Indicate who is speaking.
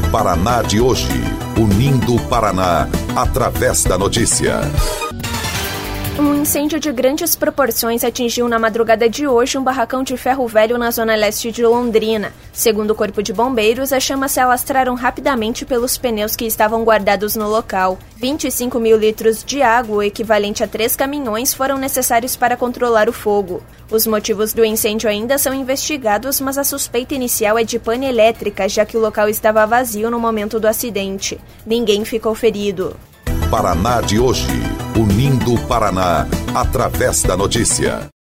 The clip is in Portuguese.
Speaker 1: Paraná de hoje, unindo o Paraná através da notícia.
Speaker 2: Um incêndio de grandes proporções atingiu na madrugada de hoje um barracão de ferro velho na zona leste de Londrina. Segundo o Corpo de Bombeiros, as chamas se alastraram rapidamente pelos pneus que estavam guardados no local. 25 mil litros de água, o equivalente a 3 caminhões, foram necessários para controlar o fogo. Os motivos do incêndio ainda são investigados, mas a suspeita inicial é de pane elétrica, já que o local estava vazio no momento do acidente. Ninguém ficou ferido.
Speaker 1: Paraná de hoje, unindo o Paraná através da notícia.